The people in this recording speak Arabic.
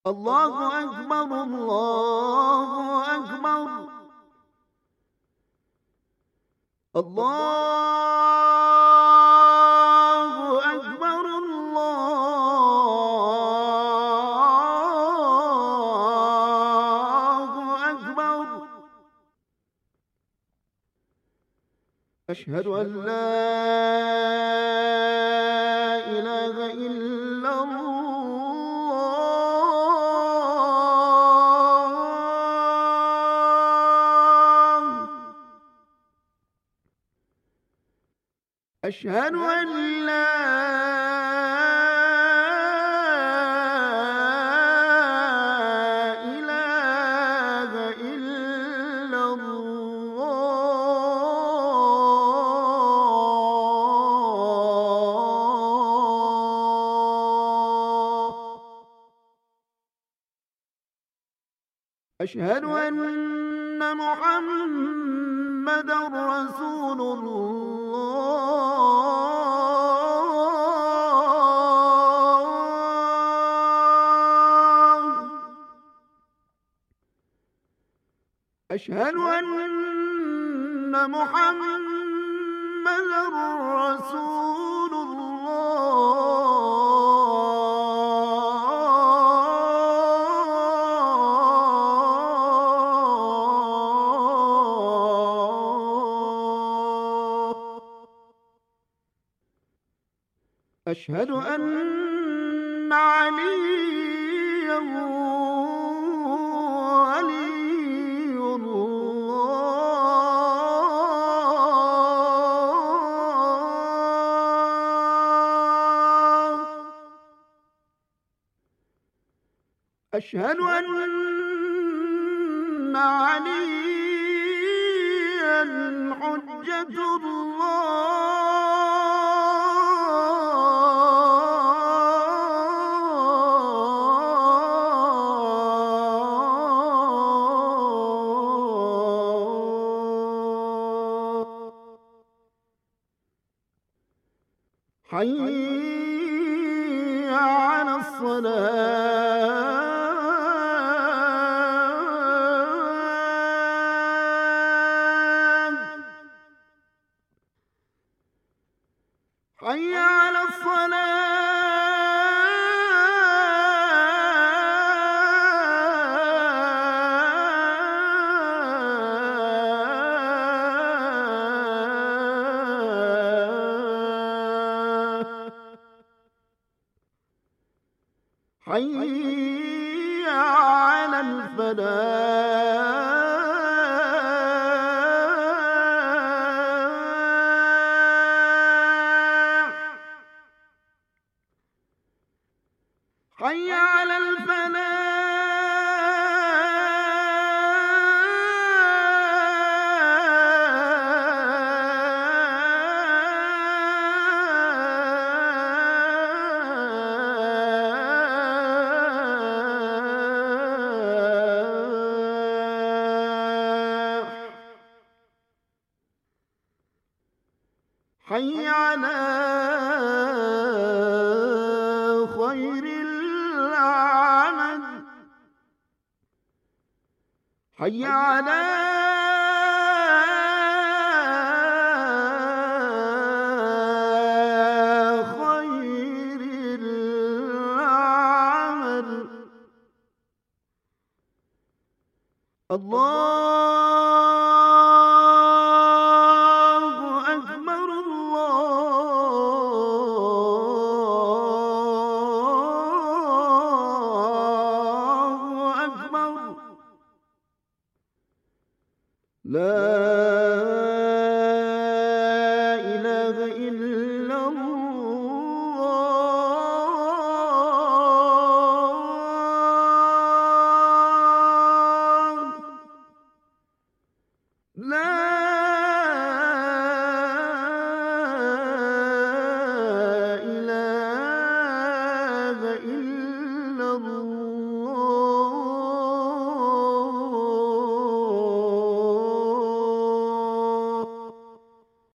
الله أكبر الله أكبر الله أكبر الله أكبر. أشهد أن لا إله إلا الله. أشهد أن لا إله إلا الله. أشهد أن محمدا رسول الله. أشهد أن محمدا رسول الله. أشهد أن عليا ولي الله. أشهد أن عليا حجة الله. حي على الصلاة. حي على الصلاة. حي على الفلاح. حي على الفلاح. حي على خير العمل. حي على خير العمل. الله أكبر الله أكبر. لا